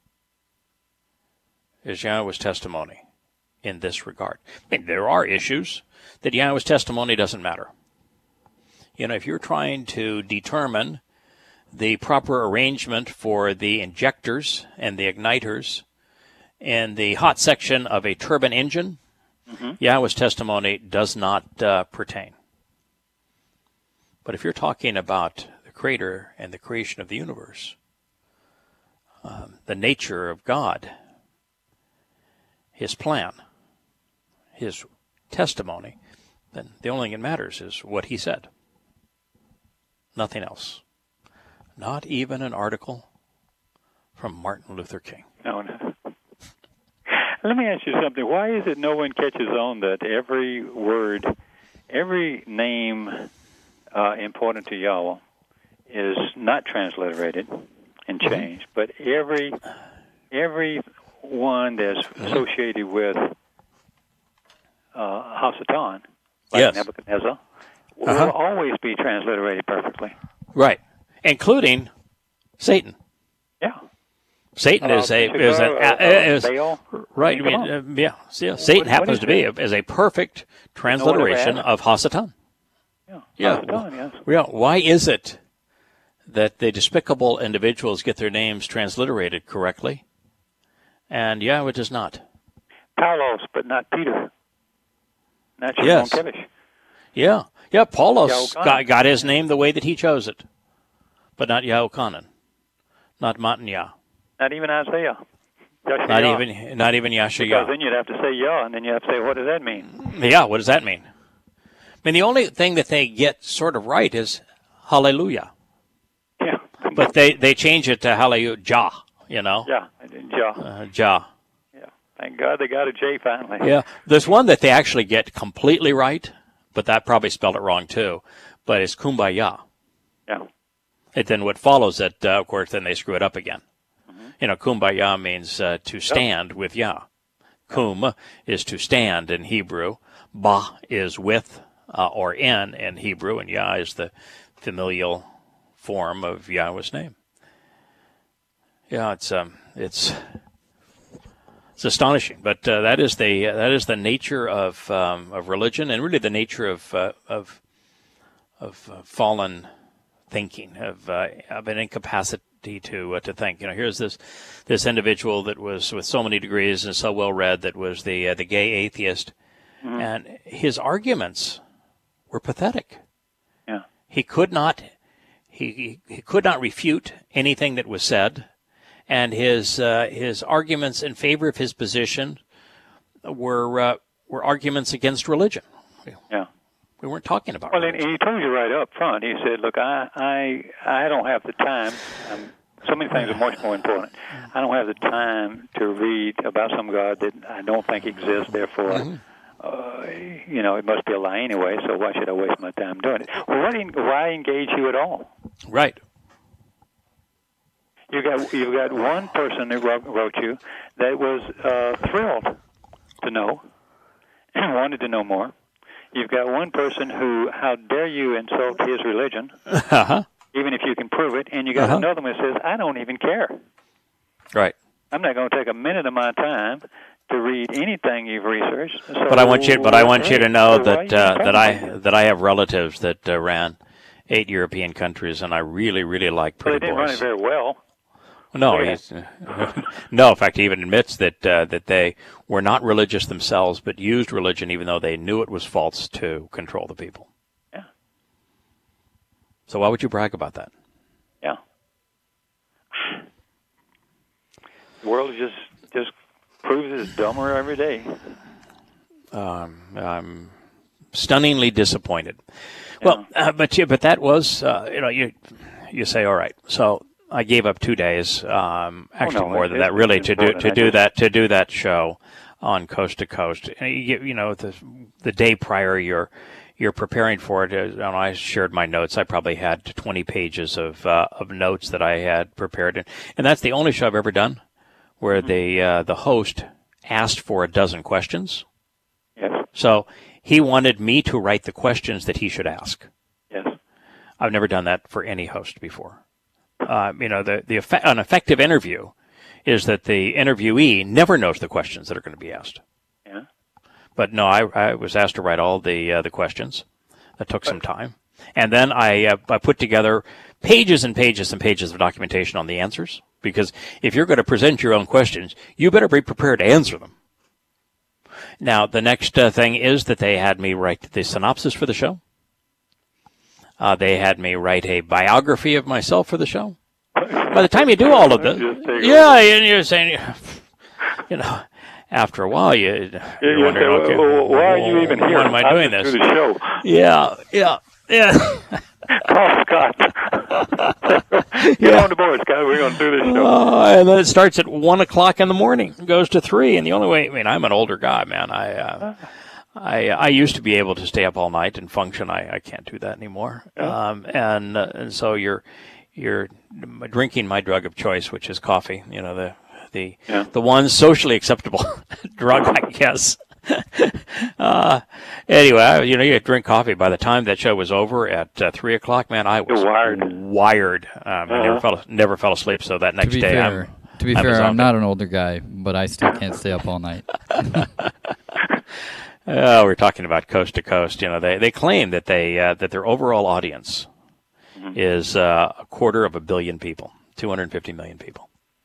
is Yahweh's testimony in this regard. I mean, there are issues that Yahweh's testimony doesn't matter. You know, if you're trying to determine the proper arrangement for the injectors and the igniters in the hot section of a turbine engine, mm-hmm. Yahweh's testimony does not uh, pertain. But if you're talking about the Creator and the creation of the universe, um, the nature of God, His plan, His testimony, then the only thing that matters is what He said. Nothing else. Not even an article from Martin Luther King. No, no. Let me ask you something. Why is it no one catches on that every word, every name uh, important to Yahweh is not transliterated and changed, mm-hmm. but every every one that's associated with uh, Hasatan, like yes. Nebuchadnezzar, will uh-huh. always be transliterated perfectly. Right, including Satan. Yeah. Satan uh, is a Chicago, is, a, uh, is Baal? right. I mean, uh, yeah, yeah. Satan what, happens what to be a, it? is a perfect transliteration no of Hasatan. Yeah, yeah. Hasatan, yes. Yeah. Why is it that the despicable individuals get their names transliterated correctly, and Yahweh does not? Paulos, but not Peter. Not Shimon yes. Kevish. Yeah. Yeah. Paulos Yahuchanan. got, got his name the way that he chose it, but not Yahuchanan, not Mataniah. Not even Isaiah. Yashayah. Not even, not even Yashayah. Because then you'd have to say Yah, and then you have to say, what does that mean? Yeah, what does that mean? I mean, the only thing that they get sort of right is Hallelujah. Yeah. But they, they change it to Hallelujah, Jah, you know? Yeah, Jah. Uh, Jah. Yeah. Thank God they got a J finally. Yeah. There's one that they actually get completely right, but that probably spelled it wrong too. But it's Kumbaya. Yeah. And then what follows it, uh, of course, then they screw it up again. You know, kumbaya means uh, to stand with Yah. Kum is to stand in Hebrew. Ba is with uh, or in in Hebrew, and Yah is the familial form of Yahweh's name. Yeah, it's um, it's it's astonishing, but uh, that is the uh, that is the nature of um, of religion, and really the nature of uh, of of uh, fallen thinking, of uh, of an incapacity to uh, to think. You know, here's this this individual that was with so many degrees and so well read, that was the uh, the gay atheist, mm-hmm. and his arguments were pathetic. Yeah, he could not he he, he could not refute anything that was said, and his uh, his arguments in favor of his position were uh, were arguments against religion. Yeah. We weren't talking about well, religion. and he told you right up front. He said, "Look, I, I, I don't have the time. Um, so many things are much more important. I don't have the time to read about some God that I don't think exists. Therefore, mm-hmm. uh, you know, it must be a lie anyway. So why should I waste my time doing it? Well, why, why engage you at all? Right. You got you got one person who wrote, wrote you that was uh, thrilled to know and wanted to know more. You've got one person who, how dare you insult his religion, uh-huh. even if you can prove it, and you got uh-huh. another one that says, I don't even care. Right. I'm not going to take a minute of my time to read anything you've researched. So but I want you, but I want hey, you to know so that uh, that I about? that I have relatives that uh, ran eight European countries, and I really, really like Pretty well, they didn't Boys. run it very well. No, he's, no. In fact, he even admits that uh, that they were not religious themselves, but used religion, even though they knew it was false, to control the people. Yeah. So why would you brag about that? Yeah. world just just proves it's dumber every day. Um, I'm stunningly disappointed. Yeah. Well, uh, but yeah, but that was uh, you know you you say all right. So I gave up two days, um, actually oh, no, more than that, really, to do to do just... that to do that show on Coast to Coast. You, you know, the the day prior, you're you're preparing for it. And I shared my notes. I probably had twenty pages of uh, of notes that I had prepared, and, and that's the only show I've ever done where mm-hmm. the uh, the host asked for a dozen questions. Yes. So he wanted me to write the questions that he should ask. Yes. I've never done that for any host before. Uh, you know, the the effect, an effective interview is that the interviewee never knows the questions that are going to be asked. Yeah. But no, I, I was asked to write all the uh, the questions. That took some time, and then I uh, I put together pages and pages and pages of documentation on the answers. Because if you're going to present your own questions, you better be prepared to answer them. Now, the next uh, thing is that they had me write the synopsis for the show. Uh, they had me write a biography of myself for the show. By the time you do all of this, yeah, and you're saying, you know, after a while, you, you're yeah, wondering, okay, well, why are you even here? Why am I doing this? The show. Yeah, yeah, yeah. Oh, Scott. Get yeah. on the board, Scott. We're going to do this show. Uh, and then it starts at one o'clock in the morning, goes to three. And the only way, I mean, I'm an older guy, man. I, uh, I, I used to be able to stay up all night and function. I, I can't do that anymore. Yeah. Um, and, uh, and so you're, you're drinking my drug of choice, which is coffee. You know, the, the, yeah. the one socially acceptable drug, I guess. uh, anyway, I, you know, you drink coffee. By the time that show was over at uh, three o'clock, man, I was You're wired. Wired. Um, uh-huh. I never fell, never fell asleep. So that next to be day, fair, I'm, to be I fair, I'm not an older guy, but I still can't stay up all night. Oh, we're talking about Coast to Coast. You know, they they claim that they uh, that their overall audience mm-hmm. is uh, a quarter of a billion people, two hundred fifty million people.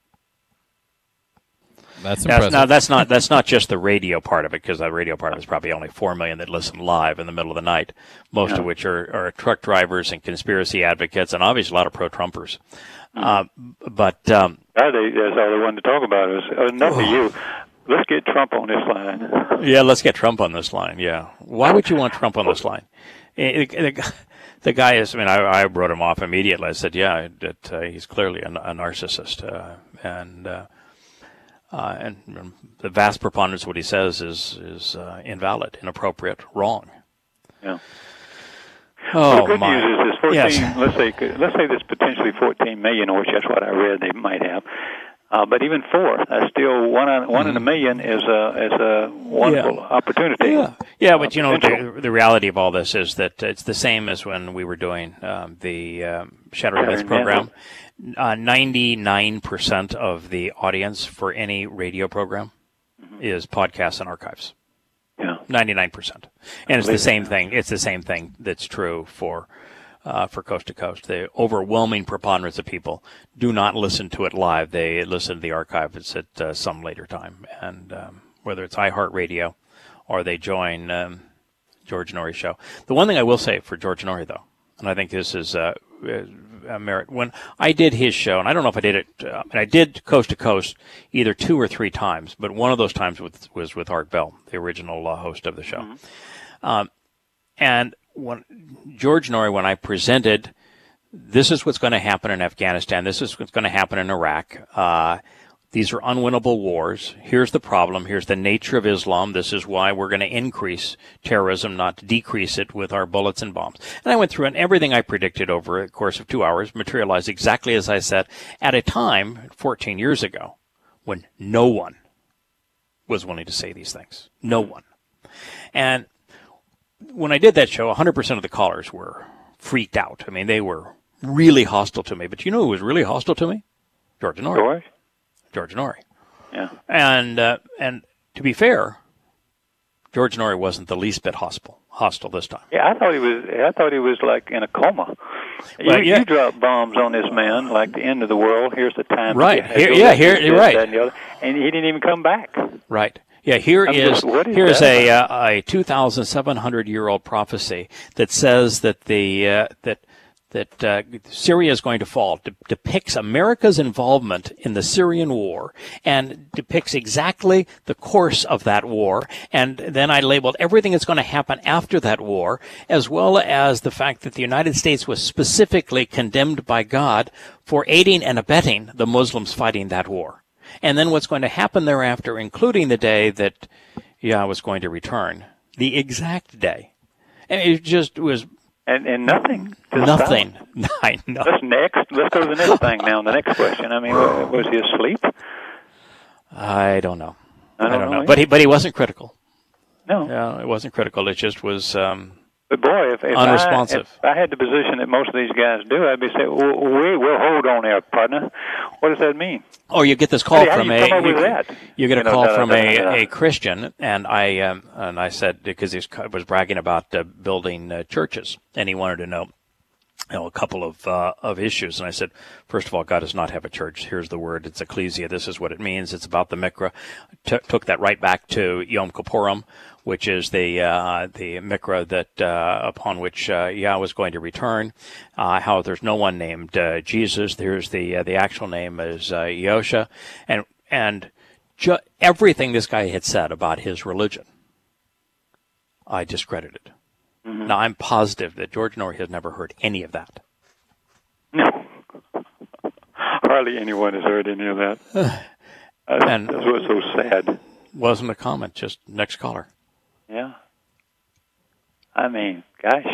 That's now, impressive. now that's not that's not just the radio part of it, because the radio part of it is probably only four million that listen live in the middle of the night, most yeah. of which are, are truck drivers and conspiracy advocates, and obviously a lot of pro-Trumpers. Mm-hmm. Uh, but um, oh, they, that's all they wanted to talk about. Is enough oh. of you. Let's get Trump on this line. Yeah, let's get Trump on this line. Yeah, why would you want Trump on this line? It, it, it, the guy is. I mean, I, I wrote him off immediately. I said, yeah, that uh, he's clearly a, a narcissist, uh, and. Uh, Uh, and the vast preponderance of what he says is is uh, invalid, inappropriate, wrong. Yeah. Oh, well, the good my. news is this fourteen. Yes. Let's say let's say this potentially fourteen million, which that's what I read they might have. Uh, but even four, that's still one on, one mm. in a million is a is a wonderful yeah. opportunity. Yeah, yeah, but you know the, the reality of all this is that it's the same as when we were doing um, the um, Shattering Myths program. Uh, ninety-nine percent of the audience for any radio program mm-hmm. is podcasts and archives. Yeah, ninety-nine percent, and it's the same thing. It's the same thing that's true for uh, for Coast to Coast. The overwhelming preponderance of people do not listen to it live. They listen to the archives at uh, some later time, and um, whether it's iHeartRadio or they join um, George Norrie's show. The one thing I will say for George Norrie, though, and I think this is uh, a merit, when I did his show, and I don't know if I did it, uh, and I did Coast to Coast either two or three times, but one of those times with, was with Art Bell, the original uh, host of the show. Mm-hmm. Um, and when George Norrie, when I presented, this is what's going to happen in Afghanistan, this is what's going to happen in Iraq, uh, these are unwinnable wars. Here's the problem. Here's the nature of Islam. This is why we're going to increase terrorism, not decrease it with our bullets and bombs. And I went through, and everything I predicted over a course of two hours materialized exactly as I said at a time fourteen years ago when no one was willing to say these things. No one. And when I did that show, one hundred percent of the callers were freaked out. I mean, they were really hostile to me. But you know who was really hostile to me? George Norrie. George? George Norrie. Yeah. And uh, and to be fair, George Norrie wasn't the least bit hostile hostile this time. Yeah, I thought he was. I thought he was like in a coma. Well, you, yeah. you dropped bombs on this man, like the end of the world. Here's the time. Right. Here, yeah. Here. You're right. And, the other, and he didn't even come back. Right. Yeah. Here I'm is, just, is here's that? a uh, a two thousand seven hundred year old prophecy that says that the uh, that that uh, Syria is going to fall, de- depicts America's involvement in the Syrian war and depicts exactly the course of that war. And then I labeled everything that's going to happen after that war, as well as the fact that the United States was specifically condemned by God for aiding and abetting the Muslims fighting that war. And then what's going to happen thereafter, including the day that Yah was going to return, the exact day. And it just was... And and nothing. Just Nothing. I know. Let's next. Let's go to the next thing now. The next question. I mean, was he asleep? I don't know. I don't, I don't know. know. But he, but he wasn't critical. No. Yeah, it wasn't critical. It just was um, But boy, if, if unresponsive. I, if I had the position that most of these guys do, I'd be saying, well, we will hold on there, partner. What does that mean? Or you get this call How do you- from how do you a come up you, with that? you get a You know, call da- from da- a, da- da. a Christian, and I um, and I said because he was bragging about uh, building uh, churches, and he wanted to know. You know, a couple of uh, of issues, and I said, first of all, God does not have a church. Here's the word; it's ecclesia. This is what it means. It's about the mikra. T- took that right back to Yom Kippurim, which is the uh, the mikra that uh, upon which uh, Yah was going to return. Uh, how there's no one named uh, Jesus. There's the uh, the actual name is uh, Yosha, and and ju- everything this guy had said about his religion, I discredited. Mm-hmm. Now, I'm positive that George Norrie has never heard any of that. No. Hardly anyone has heard any of that. That's, And- that's what's so sad. Wasn't a comment, just next caller. Yeah. I mean, gosh.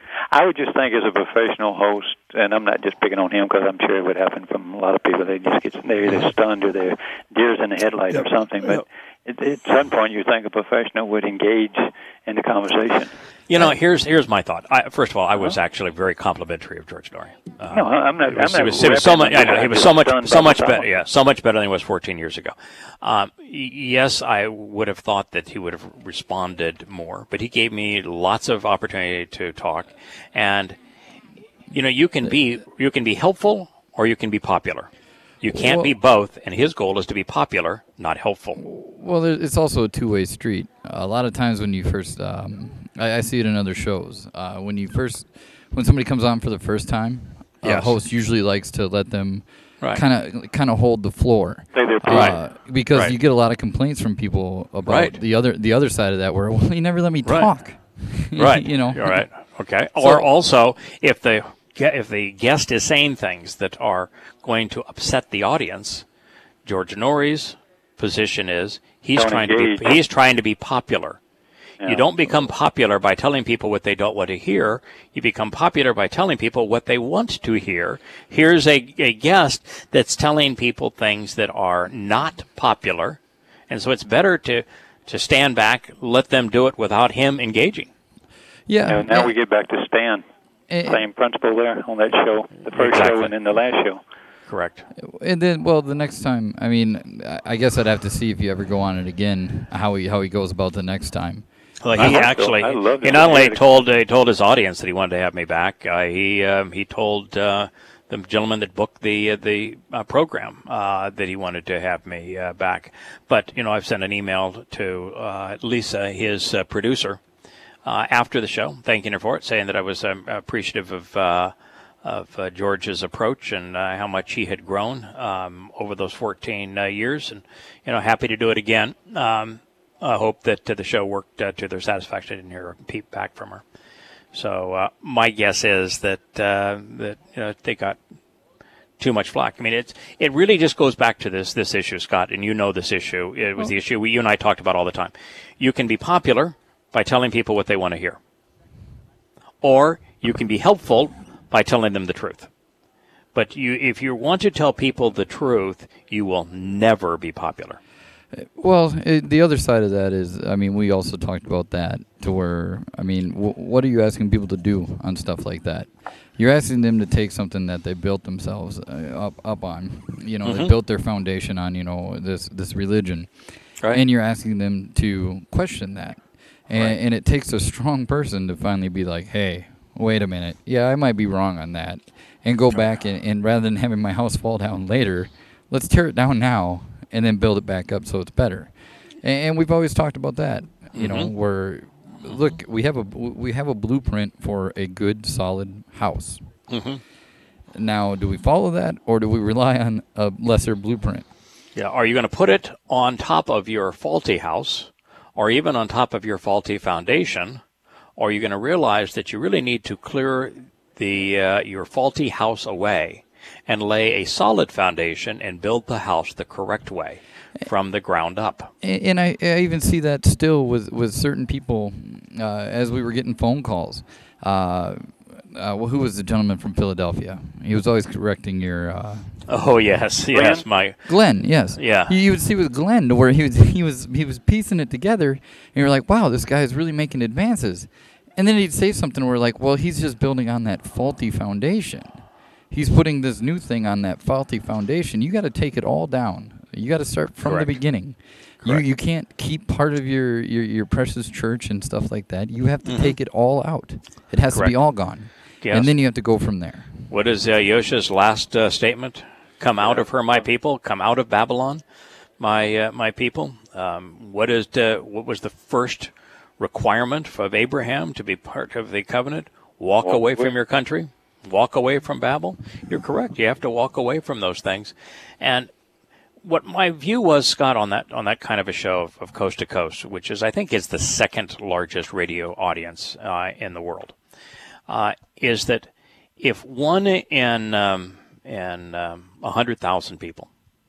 I would just think as a professional host, and I'm not just picking on him because I'm sure it would happen from a lot of people. They just get they're either stunned or they're deers in the headlight or something. But at, at some point, you think a professional would engage in the conversation. You know, here's here's my thought. I, first of all, I was actually very complimentary of George Norrie. Uh, No, I'm not. It was, I'm it not was, it was so much. I know, he was so much, stunned so by much the better. thought. Yeah, so much better than he was fourteen years ago. Um, y- yes, I would have thought that he would have responded more, but he gave me lots of opportunity to talk. And you know, you can be you can be helpful or you can be popular. You can't Well- be both. And his goal is to be popular, not helpful. Well, there, it's also a two-way street. A lot of times when you first, um, I, I see it in other shows. Uh, when you first, when somebody comes on for the first time, a Yes. host usually likes to let them Right. kind of kind of hold the floor. Say their piece. Right. Uh, because Right. you get a lot of complaints from people about Right. the other the other side of that, where well, you never let me Right. talk. Right. you know. You're right. Okay. So- Or also, if the ge- if the guest is saying things that are going to upset the audience, George Norrie's position is he's Don't trying to engage. be he's trying to be popular. Yeah. You don't become popular by telling people what they don't want to hear. You become popular by telling people what they want to hear. Here's a, a guest that's telling people things that are not popular. And so it's better to, to stand back, let them do it without him engaging. Yeah. And now and- we get back to Stan. and- Same principle there on that show, the first Exactly. show and then the last show. Correct. And then, well, the next time, I mean, I- I guess I'd have to see if you ever go on it again, how he how he goes about the next time. Well, I he hope so. actually I love he it. not only Yeah. told uh, he told his audience that he wanted to have me back. Uh, he um, he told uh, the gentleman that booked the uh, the uh, program uh, that he wanted to have me uh, back. But you know, I've sent an email to uh, Lisa, his uh, producer, uh, after the show, thanking her for it, saying that I was um, appreciative of. Uh, of uh, George's approach and uh, how much he had grown um, over those fourteen uh, years, and you know, happy to do it again. Um, I hope that uh, the show worked uh, to their satisfaction. I didn't hear a peep back from her. So uh, my guess is that uh, that you know, they got too much flack. I mean, it's it really just goes back to this this issue, Scott, and you know this issue. It was the issue we, you and I talked about all the time. You can be popular by telling people what they want to hear, or you can be helpful by telling them the truth. But you, if you want to tell people the truth, you will never be popular. Well, it, the other side of that is, I mean, we also talked about that to where, I mean, w- what are you asking people to do on stuff like that? You're asking them to take something that they built themselves uh, up up on. You know, they Mhm. built their foundation on, you know, this this religion, Right. and you're asking them to question that. And, Right. and it takes a strong person to finally be like, hey, wait a minute, yeah, I might be wrong on that, and go back and, and rather than having my house fall down later, let's tear it down now and then build it back up so it's better. And, and we've always talked about that, you know, Mhm. where look, we have a we have a blueprint for a good, solid house. Mm-hmm. Now, do we follow that, or do we rely on a lesser blueprint? Yeah. Are you going to put it on top of your faulty house, or even on top of your faulty foundation, or are you going to realize that you really need to clear the uh, your faulty house away and lay a solid foundation and build the house the correct way from the ground up? And, and I, I even see that still with, with certain people uh, as we were getting phone calls. Uh, uh, well, who was the gentleman from Philadelphia? He was always correcting your... Uh, Oh yes, yes, my Glenn, yes, Yeah. You, you would see with Glenn where he was he was he was piecing it together, and you're like, wow, this guy is really making advances. And then he'd say something where like, well, he's just building on that faulty foundation. He's putting this new thing on that faulty foundation. You got to take it all down. You got to start from Correct. the beginning. You Correct. you can't keep part of your, your, your precious church and stuff like that. You have to Mhm. take it all out. It has to Correct. be all gone. Yes. And then you have to go from there. What is uh, Yosha's last uh, statement? Come out of her, my people. Come out of Babylon, my uh, my people. Um, what is the, what was the first requirement of Abraham to be part of the covenant? Walk, Walk away away. from your country. Walk away from Babel. You're correct. You have to walk away from those things. And what my view was, Scott, on that on that kind of a show of, of Coast to Coast, which is I think is the second largest radio audience uh, in the world, uh, is that if one in um, in um, one hundred thousand people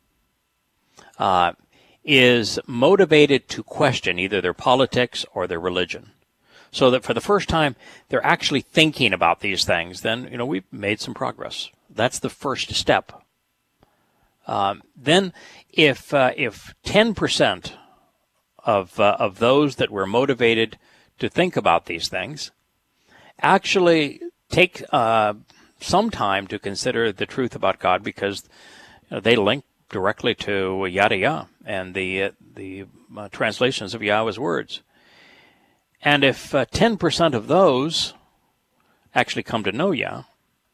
uh, is motivated to question either their politics or their religion, so that for the first time they're actually thinking about these things, then you know we've made some progress. That's the first step. Um, then, if uh, if ten percent of uh, of those that were motivated to think about these things actually take uh, some time to consider the truth about God, because you know, they link directly to Yada Yah and the uh, the uh, translations of Yahweh's words, and if uh, ten percent of those actually come to know Yah,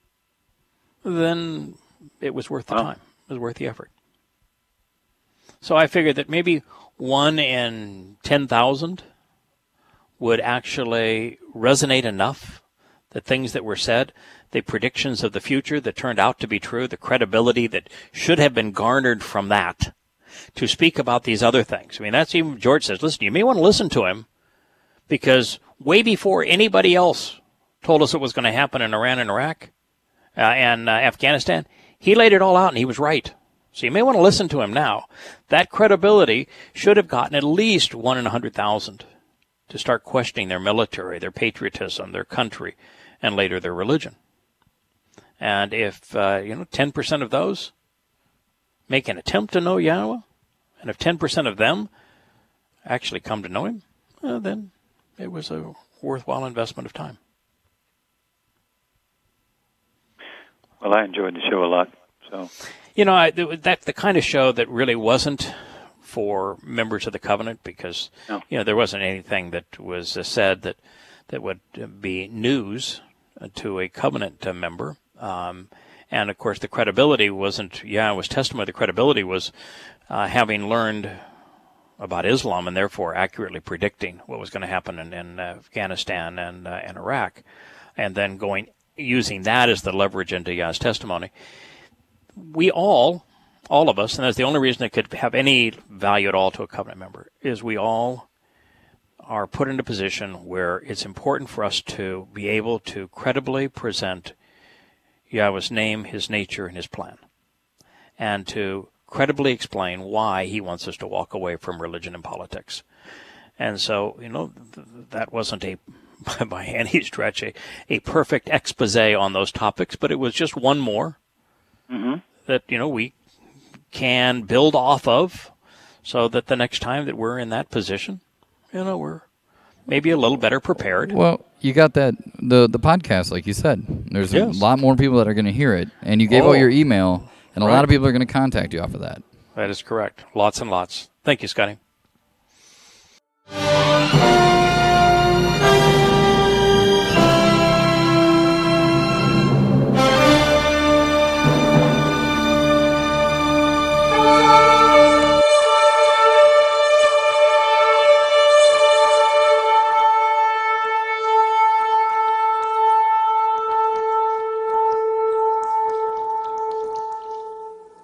then it was worth the Wow. time. It was worth the effort. So I figured that maybe one in ten thousand would actually resonate enough, the things that were said, the predictions of the future that turned out to be true, the credibility that should have been garnered from that, to speak about these other things. I mean, that's even, George says, listen, you may want to listen to him, because way before anybody else told us it was going to happen in Iran and Iraq uh, and uh, Afghanistan, he laid it all out, and he was right. So you may want to listen to him now. That credibility should have gotten at least one in a hundred thousand to start questioning their military, their patriotism, their country, and later their religion. And if uh, you know ten percent of those make an attempt to know Yahweh, and if ten percent of them actually come to know Him, well, then it was a worthwhile investment of time. Well, I enjoyed the show a lot. So, You know, I, that's the kind of show that really wasn't for members of the covenant, because No. you know there wasn't anything that was uh, said that that would be news to a covenant uh, member. Um, and of course, the credibility wasn't. Yeah, it was testimony. The credibility was uh, having learned about Islam and therefore accurately predicting what was going to happen in, in uh, Afghanistan and uh, and Iraq, and then going using that as the leverage into Yah's testimony. We all, all of us, and that's the only reason it could have any value at all to a covenant member, is we all are put in a position where it's important for us to be able to credibly present Yahweh's name, His nature, and His plan, and to credibly explain why He wants us to walk away from religion and politics. And so, you know, th- that wasn't a, by any stretch, a, a perfect expose on those topics, but it was just one more hmm that, you know, we can build off of, so that the next time that we're in that position, you know, we're maybe a little better prepared. Well, you got that the the podcast, like you said. There's Yes. a lot more people that are going to hear it, and you gave Oh. out your email, and a Right. lot of people are going to contact you off of that. That is correct. Lots and lots. Thank you, Scotty.